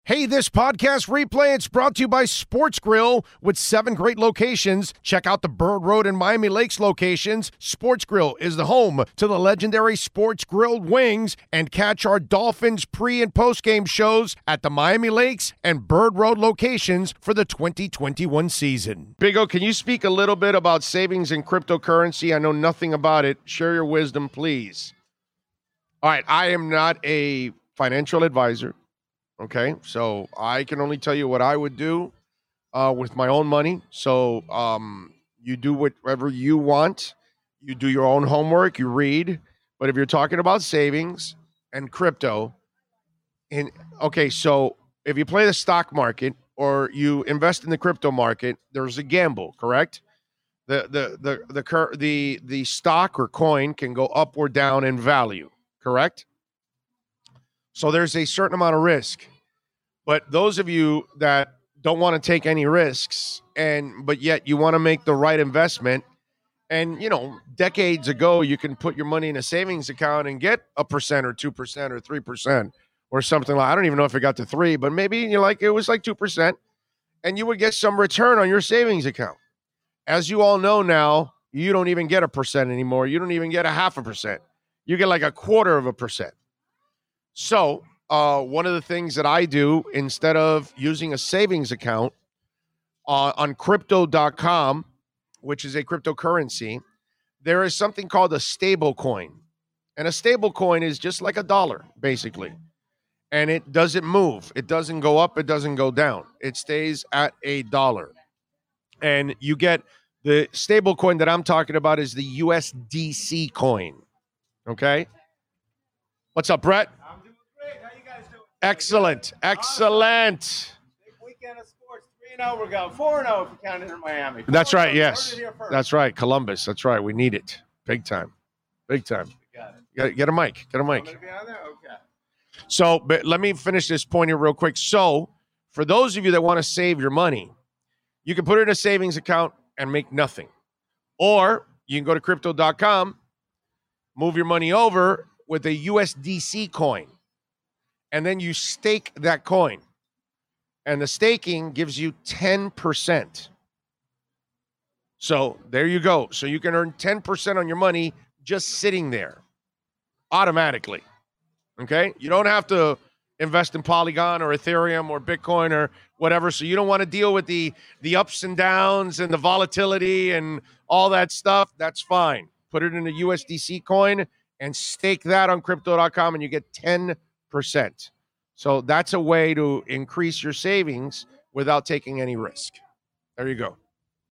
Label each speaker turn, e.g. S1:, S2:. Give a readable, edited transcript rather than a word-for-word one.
S1: Hey, this podcast replay, it's brought to you by Sports Grill with 7 great locations. Check out the Bird Road and Miami Lakes locations. Sports Grill is the home to the legendary Sports Grilled Wings, and catch our Dolphins pre- and post-game shows at the Miami Lakes and Bird Road locations for the 2021 season. Big O, can you speak a little bit about savings in cryptocurrency? I know nothing about it. Share your wisdom, please. All right, I am not a financial advisor. Okay, so I can only tell you what I would do with my own money. So you do whatever you want. You do your own homework. You read. But if you're talking about savings and crypto, so if you play the stock market or you invest in the crypto market, there's a gamble, correct? The stock or coin can go up or down in value, correct? So there's a certain amount of risk. But those of you that don't want to take any risks but yet you want to make the right investment, and decades ago you can put your money in a savings account and get 1% or 2% or 3% or something like, I don't even know if it got to 3, but maybe it was like 2%, and you would get some return on your savings account. As you all know now, you don't even get 1% anymore. You don't even get 0.5%. You get like 0.25%. So one of the things that I do, instead of using a savings account on crypto.com, which is a cryptocurrency, there is something called a stable coin. And a stable coin is just like $1, basically. And it doesn't move. It doesn't go up. It doesn't go down. It stays at $1. And you get the stable coin that I'm talking about is the USDC coin. Okay? What's up, Brett?
S2: I'm doing great. How you guys doing?
S1: Excellent. Excellent.
S2: Big weekend of sports. 3-0. We're going 4-0 if you count it in Miami.
S1: That's right. Yes.
S2: Heard it here first.
S1: That's right. Columbus. That's right. We need it. Big time. Big time.
S2: Got it.
S1: Get a mic. Get a mic.
S2: I'm gonna be on there? Okay.
S1: So, but let me finish this point here real quick. So, for those of you that want to save your money, you can put it in a savings account and make nothing. Or you can go to crypto.com, move your money over with a USDC coin, and then you stake that coin. And the staking gives you 10%. So there you go. So you can earn 10% on your money just sitting there automatically. Okay? You don't have to invest in Polygon or Ethereum or Bitcoin or whatever. So you don't want to deal with the ups and downs and the volatility and all that stuff. That's fine. Put it in a USDC coin and stake that on crypto.com and you get 10%. So that's a way to increase your savings without taking any risk. There you go.